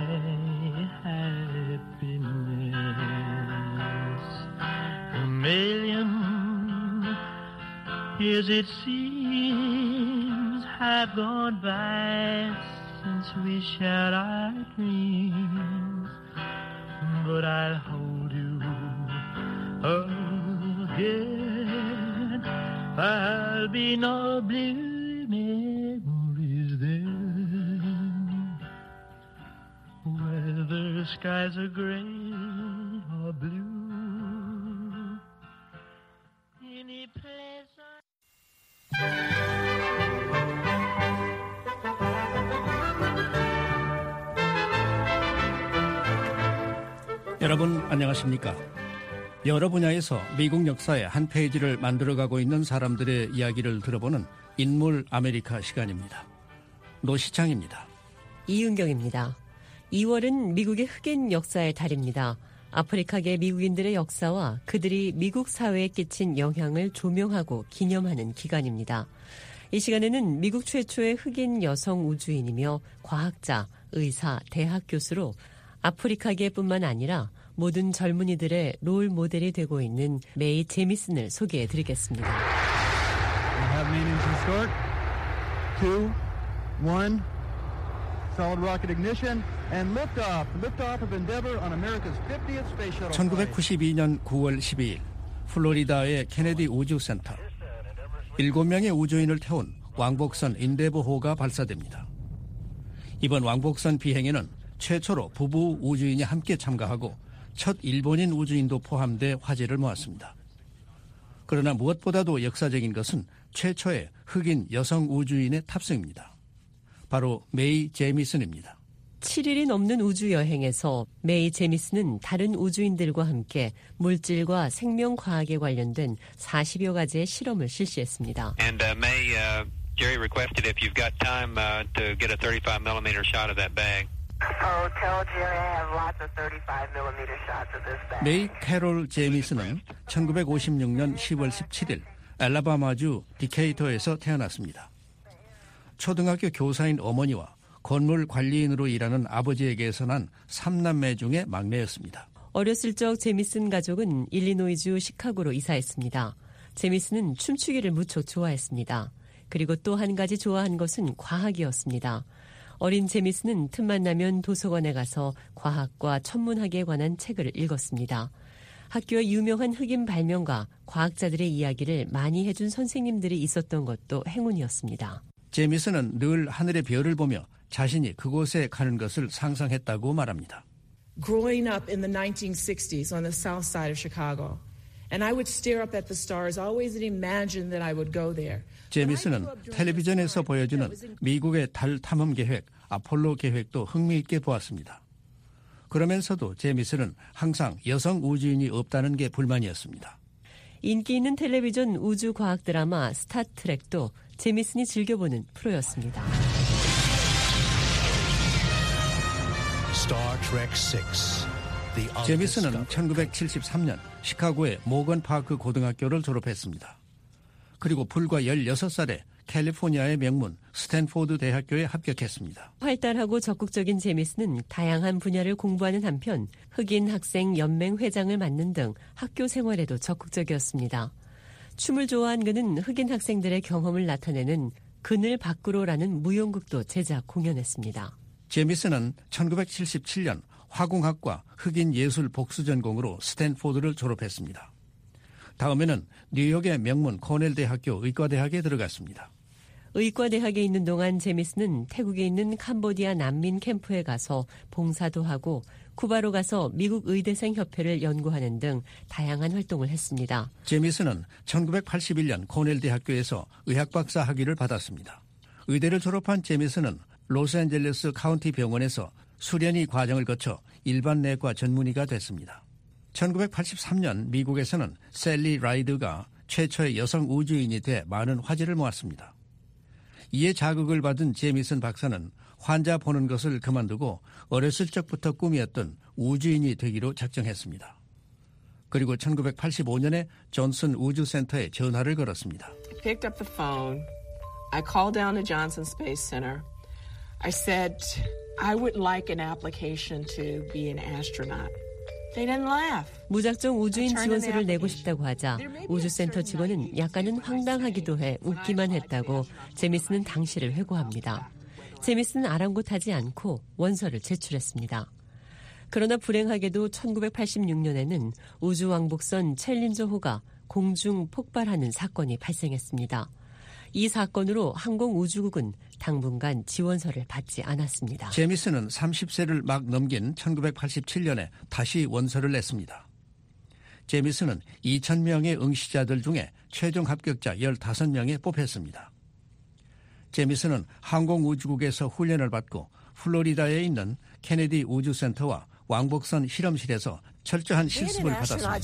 happiness, a million years it seems have gone by since we shared our dreams, but I'll hold you again. There'll be no blue memories then, whether skies are gray or blue. Any place I... 여러분 안녕하십니까? 여러 분야에서 미국 역사의 한 페이지를 만들어가고 있는 사람들의 이야기를 들어보는 인물 아메리카 시간입니다. 노시창입니다. 이윤경입니다. 이월은 미국의 흑인 역사의 달입니다. 아프리카계 미국인들의 역사와 그들이 미국 사회에 끼친 영향을 조명하고 기념하는 기간입니다. 이 시간에는 미국 최초의 흑인 여성 우주인이며 과학자, 의사, 대학 교수로 아프리카계뿐만 아니라 모든 젊은이들의 롤 모델이 되고 있는 메이 제미슨을 소개해드리겠습니다. We have main engine start. Two, one. Solid rocket ignition and liftoff. Liftoff of Endeavour on America's fiftieth space shuttle. 천구백구십이 년 구월 십이일 플로리다의 케네디 우주센터. 일곱 명의 우주인을 태운 왕복선 인데버호가 발사됩니다. 이번 왕복선 비행에는 최초로 부부 우주인이 함께 참가하고 첫 일본인 우주인도 포함돼 화제를 모았습니다. 그러나 무엇보다도 역사적인 것은 최초의 흑인 여성 우주인의 탑승입니다. 바로 메이 제미슨입니다. 칠 일이 넘는 우주 여행에서 메이 제미슨은 다른 우주인들과 함께 물질과 생명과학에 관련된 사십여 가지의 실험을 실시했습니다. And uh, May, uh, Jerry requested if you've got time uh, to get a thirty-five millimeter shot of that bag. Oh, tell Jerry I have lots of thirty-five millimeter shots of this bag. 메이 캐롤 제미슨은 천구백오십육 년 시월 십칠일 엘라바마주 디케이터에서 태어났습니다. 초등학교 교사인 어머니와 건물 관리인으로 일하는 아버지에게서 난 삼남매 중에 막내였습니다. 어렸을 적 제미슨 가족은 일리노이주 시카고로 이사했습니다. 제미슨은 춤추기를 무척 좋아했습니다. 그리고 또 한 가지 좋아한 것은 과학이었습니다. 어린 제미슨은 틈만 나면 도서관에 가서 과학과 천문학에 관한 책을 읽었습니다. 학교에 유명한 흑인 발명가, 과학자들의 이야기를 많이 해준 선생님들이 있었던 것도 행운이었습니다. 제미슨은 늘 하늘의 별을 보며 자신이 그곳에 가는 것을 상상했다고 말합니다. Growing up in the nineteen sixties on the south side of Chicago, and I would stare up at the stars, always imagine that I would go there. 제미슨은 텔레비전에서 보여주는 미국의 달 탐험 계획, 아폴로 계획도 흥미있게 보았습니다. 그러면서도 제미슨은 항상 여성 우주인이 없다는 게 불만이었습니다. 인기 있는 텔레비전 우주 과학 드라마 스타트랙도 제미슨이 즐겨보는 프로였습니다. 제미슨은 천구백칠십삼 년 시카고의 모건 파크 고등학교를 졸업했습니다. 그리고 불과 열여섯 살에 캘리포니아의 명문 스탠포드 대학교에 합격했습니다. 활달하고 적극적인 제미슨은 다양한 분야를 공부하는 한편 흑인 학생 연맹 회장을 맡는 등 학교 생활에도 적극적이었습니다. 춤을 좋아한 그는 흑인 학생들의 경험을 나타내는 그늘 밖으로라는 무용극도 제작 공연했습니다. 제미슨은 천구백칠십칠 년 화공학과 흑인 예술 복수 전공으로 스탠포드를 졸업했습니다. 다음에는 뉴욕의 명문 코넬 대학교 의과대학에 들어갔습니다. 의과대학에 있는 동안 제미슨은 태국에 있는 캄보디아 난민 캠프에 가서 봉사도 하고 쿠바로 가서 미국 의대생 협회를 연구하는 등 다양한 활동을 했습니다. 제미슨은 천구백팔십일 년 코넬 대학교에서 의학박사 학위를 받았습니다. 의대를 졸업한 제미슨은 로스앤젤레스 카운티 병원에서 수련의 과정을 거쳐 일반 내과 전문의가 됐습니다. 천구백팔십삼 년 미국에서는 셀리 라이드가 최초의 여성 우주인이 돼 많은 화제를 모았습니다. 이에 자극을 받은 제미슨 박사는 환자 보는 것을 그만두고 어렸을 적부터 꿈이었던 우주인이 되기로 작정했습니다. 그리고 천구백팔십오 년에 존슨 우주센터에 전화를 걸었습니다. I picked up the phone. I called down to Johnson Space Center. I said I would like an application to be an astronaut. They didn't laugh. 무작정 우주인 지원서를 내고 싶다고 하자 우주센터 직원은 약간은 황당하기도 해 웃기만 했다고 제미슨은 당시를 회고합니다. 제미슨은 아랑곳하지 않고 원서를 제출했습니다. 그러나 불행하게도 천구백팔십육 년에는 우주왕복선 챌린저호가 공중 폭발하는 사건이 발생했습니다. 이 사건으로 항공우주국은 당분간 지원서를 받지 않았습니다. 제미슨은 삼십 세를 막 넘긴 천구백팔십칠 년에 다시 원서를 냈습니다. 제미슨은 이천 명의 응시자들 중에 최종 합격자 열다섯 명에 뽑혔습니다. 제미슨은 항공우주국에서 훈련을 받고 플로리다에 있는 케네디 우주센터와 왕복선 실험실에서 철저한 실습을 받았습니다.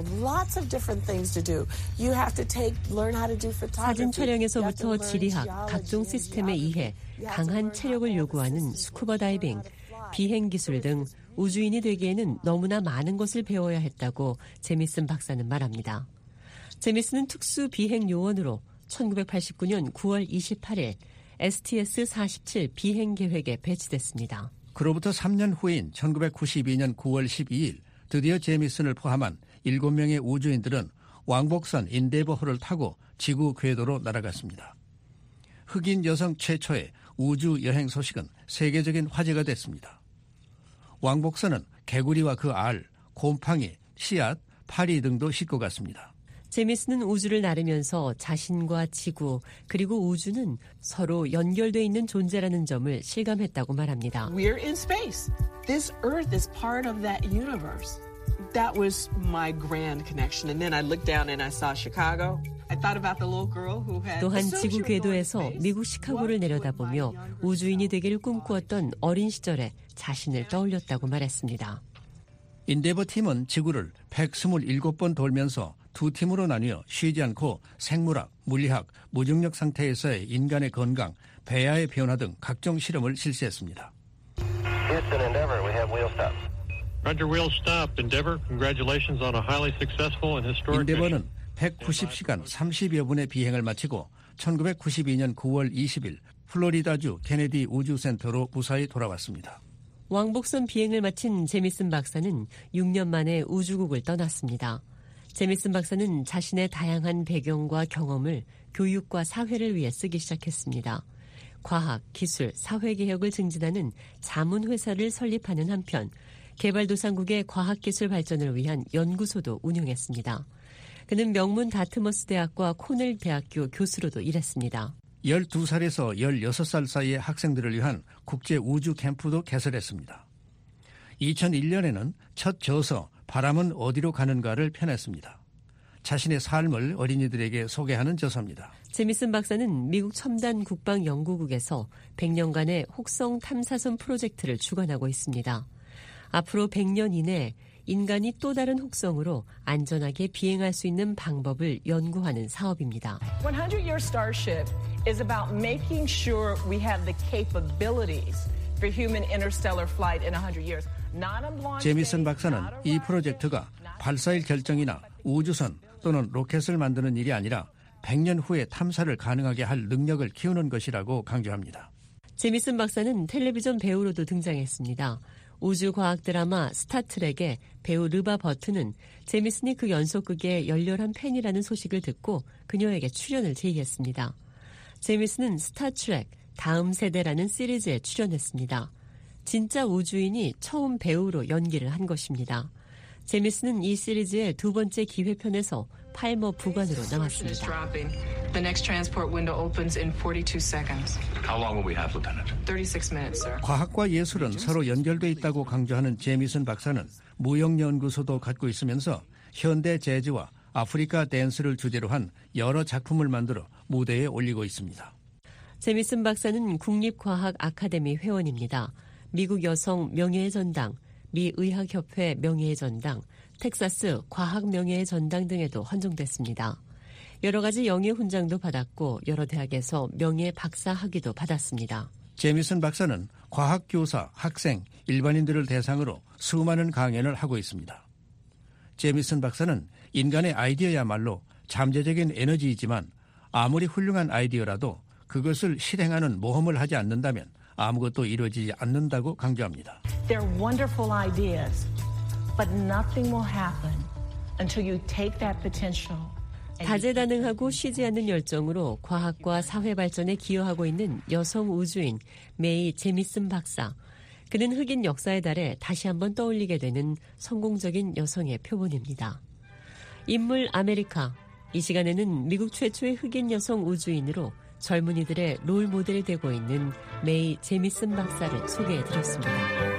사진 촬영에서부터 지리학, 각종 시스템에 의해 강한 체력을 요구하는 스쿠버 다이빙, 비행 기술 등 우주인이 되기에는 너무나 많은 것을 배워야 했다고 제미슨 박사는 말합니다. 제미슨은 특수 비행 요원으로 천구백팔십구 년 구월 이십팔일 에스티에스 사십칠 비행 계획에 배치됐습니다. 그로부터 삼 년 후인 천구백구십이 년 구월 십이일 드디어 제미슨을 포함한 일곱 명의 우주인들은 왕복선 인데버호를 타고 지구 궤도로 날아갔습니다. 흑인 여성 최초의 우주 여행 소식은 세계적인 화제가 됐습니다. 왕복선은 개구리와 그 알, 곰팡이, 씨앗, 파리 등도 싣고 갔습니다. 제미슨은 우주를 나르면서 자신과 지구 그리고 우주는 서로 연결돼 있는 존재라는 점을 실감했다고 말합니다. We're in space. This Earth is part of that universe. That was my grand connection. And then I looked down and I saw Chicago. I thought about the little girl who had. 또한 지구 궤도에서 미국 시카고를 내려다보며 우주인이 되기를 꿈꾸었던 어린 시절에 자신을 떠올렸다고 말했습니다. 인데버 팀은 지구를 백이십칠 번 돌면서 두 팀으로 나뉘어 쉬지 않고 생물학, 물리학, 무중력 상태에서의 인간의 건강, 배아의 변화 등 각종 실험을 실시했습니다. Houston, Endeavour, we have wheel stop. Roger, wheel stop. Endeavour, congratulations on a highly successful and historic mission. 인데버는 백구십 시간 삼십여 분의 비행을 마치고 천구백구십이 년 구월 이십일 플로리다주 케네디 우주센터로 무사히 돌아왔습니다. 왕복선 비행을 마친 제미슨 박사는 육 년 만에 우주국을 떠났습니다. 제미슨 박사는 자신의 다양한 배경과 경험을 교육과 사회를 위해 쓰기 시작했습니다. 과학, 기술, 사회개혁을 증진하는 자문회사를 설립하는 한편 개발도상국의 과학기술 발전을 위한 연구소도 운영했습니다. 그는 명문 다트머스 대학과 코넬 대학교 교수로도 일했습니다. 열두 살에서 열여섯 살 사이의 학생들을 위한 국제 우주 캠프도 개설했습니다. 이천일 년에는 첫 저서 바람은 어디로 가는가를 펴냈습니다. 자신의 삶을 어린이들에게 소개하는 저서입니다. 제미슨 박사는 미국 첨단 국방연구국에서 백 년간의 혹성 탐사선 프로젝트를 주관하고 있습니다. 앞으로 백 년 이내 인간이 또 다른 혹성으로 안전하게 비행할 수 있는 방법을 연구하는 사업입니다. hundred year Starship is about making sure we have the capabilities for human interstellar flight in one hundred years. 제미슨 박사는 이 프로젝트가 발사일 결정이나 우주선 또는 로켓을 만드는 일이 아니라 백 년 후에 탐사를 가능하게 할 능력을 키우는 것이라고 강조합니다. 제미슨 박사는 텔레비전 배우로도 등장했습니다. 우주과학 드라마 스타트rek의 배우 르바 버튼은 제미슨이 그 연속극의 열렬한 팬이라는 소식을 듣고 그녀에게 출연을 제의했습니다. 제미슨은 스타트rek 다음 세대라는 시리즈에 출연했습니다. 진짜 우주인이 처음 배우로 연기를 한 것입니다. 제미슨은 이 시리즈의 두 번째 기회편에서 팔머 부관으로 나왔습니다. The next transport window opens in forty-two seconds. How long will we have, Lieutenant? thirty-six minutes, sir. 과학과 예술은 서로 연결돼 있다고 강조하는 제미슨 박사는 무역연구소도 갖고 있으면서 현대 재즈와 아프리카 댄스를 주제로 한 여러 작품을 만들어 무대에 올리고 있습니다. 제미슨 박사는 국립과학 아카데미 회원입니다. 미국 여성 명예의 전당, 미 의학협회 명예의 전당, 텍사스 과학 명예의 전당 등에도 헌정됐습니다. 여러 가지 영예 훈장도 받았고 여러 대학에서 명예 박사 학위도 받았습니다. 제미슨 박사는 과학교사, 학생, 일반인들을 대상으로 수많은 강연을 하고 있습니다. 제미슨 박사는 인간의 아이디어야말로 잠재적인 에너지이지만 아무리 훌륭한 아이디어라도 그것을 실행하는 모험을 하지 않는다면 아무것도 이루어지지 않는다고 강조합니다. They're wonderful ideas, but nothing will happen until you take that potential. 다재다능하고 쉬지 않는 열정으로 과학과 사회 발전에 기여하고 있는 여성 우주인 메이 제미슨 박사. 그는 흑인 역사의 달에 다시 한번 떠올리게 되는 성공적인 여성의 표본입니다. 인물 아메리카. 이 시간에는 미국 최초의 흑인 여성 우주인으로 젊은이들의 롤 모델이 되고 있는 메이 제미슨 박사를 소개해드렸습니다.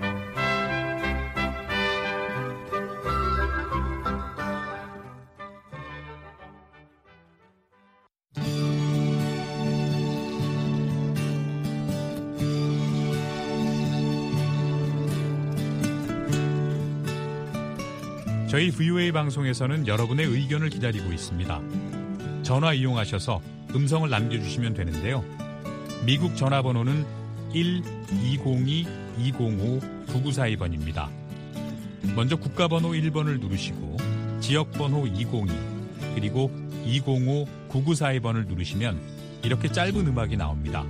저희 브이오에이 방송에서는 여러분의 의견을 기다리고 있습니다. 전화 이용하셔서 음성을 남겨주시면 되는데요. 미국 전화번호는 일 이공이 이공오 구구사이 번입니다. 먼저 국가번호 일 번을 누르시고 지역번호 이공이 그리고 이공오 구구사이 번을 누르시면 이렇게 짧은 음악이 나옵니다.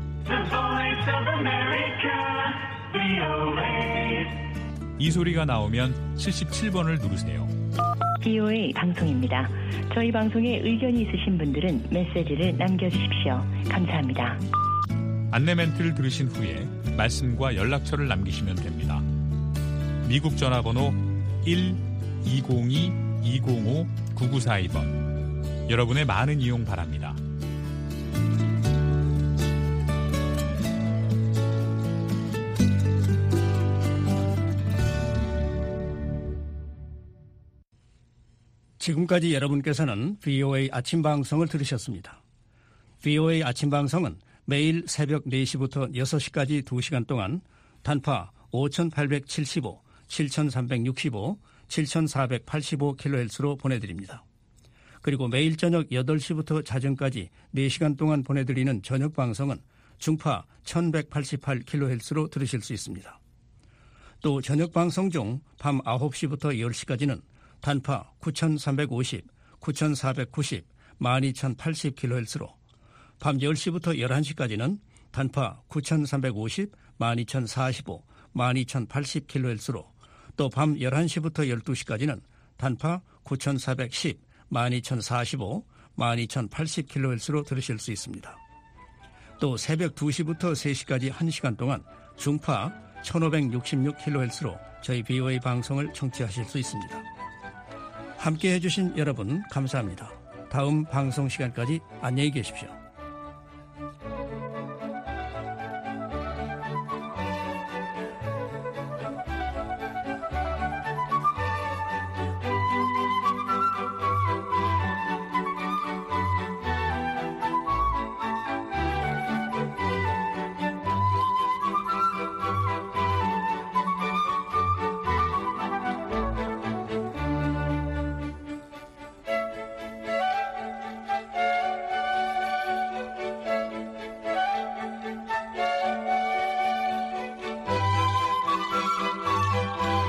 이 소리가 나오면 칠십칠 번을 누르세요. 비오에이 방송입니다. 저희 방송에 의견이 있으신 분들은 메시지를 남겨주십시오. 감사합니다. 안내 멘트를 들으신 후에 말씀과 연락처를 남기시면 됩니다. 미국 전화번호 일 이공이 이공오 구구사이 번. 여러분의 많은 이용 바랍니다. 지금까지 여러분께서는 브이오에이 아침 방송을 들으셨습니다. 브이오에이 아침 방송은 매일 새벽 네 시부터 여섯 시까지 두 시간 동안 단파 오천팔백칠십오, 칠천삼백육십오, 칠천사백팔십오 킬로헤르츠로 보내드립니다. 그리고 매일 저녁 여덟 시부터 자정까지 네 시간 동안 보내드리는 저녁 방송은 중파 천백팔십팔 킬로헤르츠로 들으실 수 있습니다. 또 저녁 방송 중 밤 아홉 시부터 열 시까지는 단파 구천삼백오십, 구천사백구십, 만 이천팔십 킬로헤르츠로 밤 열 시부터 열한 시까지는 단파 구천삼백오십, 만 이천사십오, 만 이천팔십 킬로헤르츠로 또 밤 열한 시부터 열두 시까지는 단파 구천사백십, 만 이천사십오, 만 이천팔십 킬로헤르츠로 들으실 수 있습니다. 또 새벽 두 시부터 세 시까지 한 시간 동안 중파 천오백육십육 킬로헤르츠로 저희 브이오에이 방송을 청취하실 수 있습니다. 함께해 주신 여러분 감사합니다. 다음 방송 시간까지 안녕히 계십시오.